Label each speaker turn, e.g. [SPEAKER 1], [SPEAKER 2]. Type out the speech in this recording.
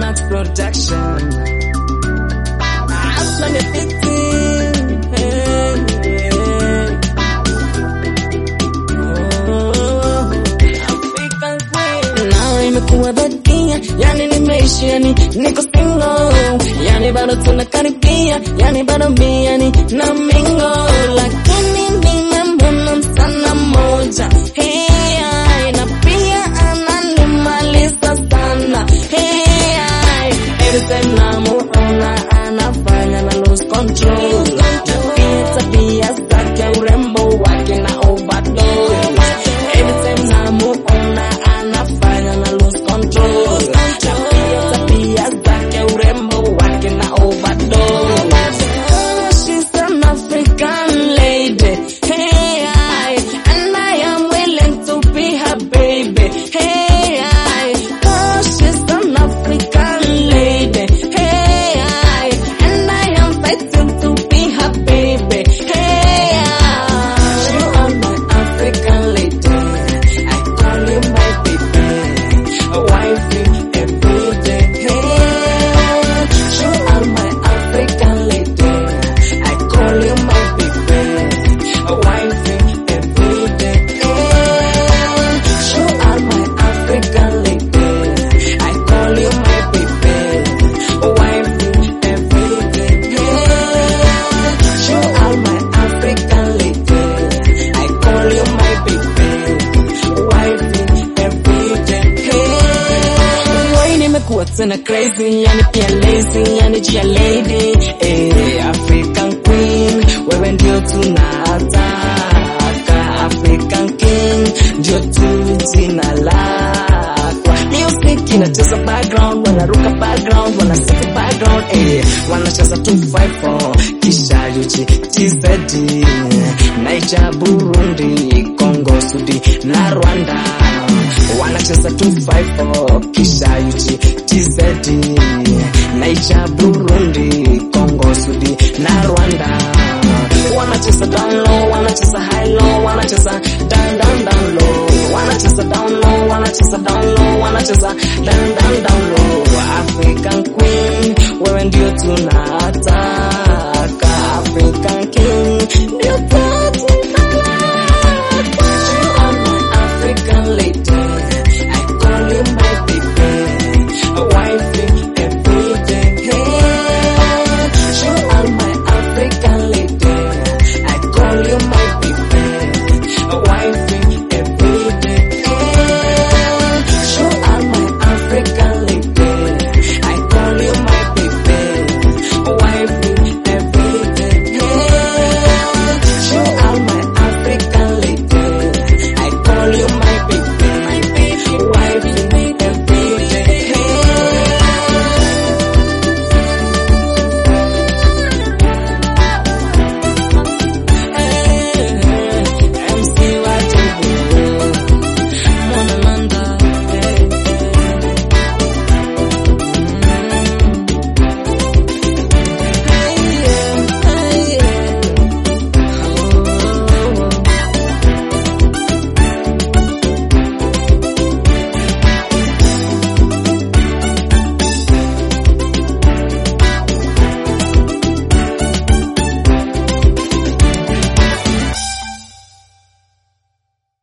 [SPEAKER 1] Max Production. Aslan ya fiti. African Queen. Now imekuwa bakia, yani nimeishi, yani niko single, yani bado tunakaribia, yani bado mimi yani na mingo, lakini nimemwona msana moja, hey, na pia ananimaliza sana, hey, every time namuona anafanya na lose control, na pia tabia zake, urembo wake na overdose, every time namuona anafanya na lose control, na pia tabia zake, urembo wake na overdose. She's an African lady, hey, and I am willing to be her baby, hey, oh, she's an African lady, hey, and I am fighting to be her baby, hey, you are my African lady, I call you my baby, a wifey every day, hey, you are my African lady, I call you my baby, a wifey every day, hey, you are my African lady, I call you my baby, a wifey every day, hey, you are my African lady, I call you my baby, a wifey every day, hey. Why nimekuwa tena crazy, yani pia lazy, yani jia lady, African Queen, wewe ndio tunataka, African King, ndio tu jina lako. Music inacheza background, wanaruka background, wanasika background, wanacheza 254, kisha yuchi TZD, Niger, Burundi, Congo, Sudi na Rwanda, wanacheza 254, kisha yuchi TZD, Niger,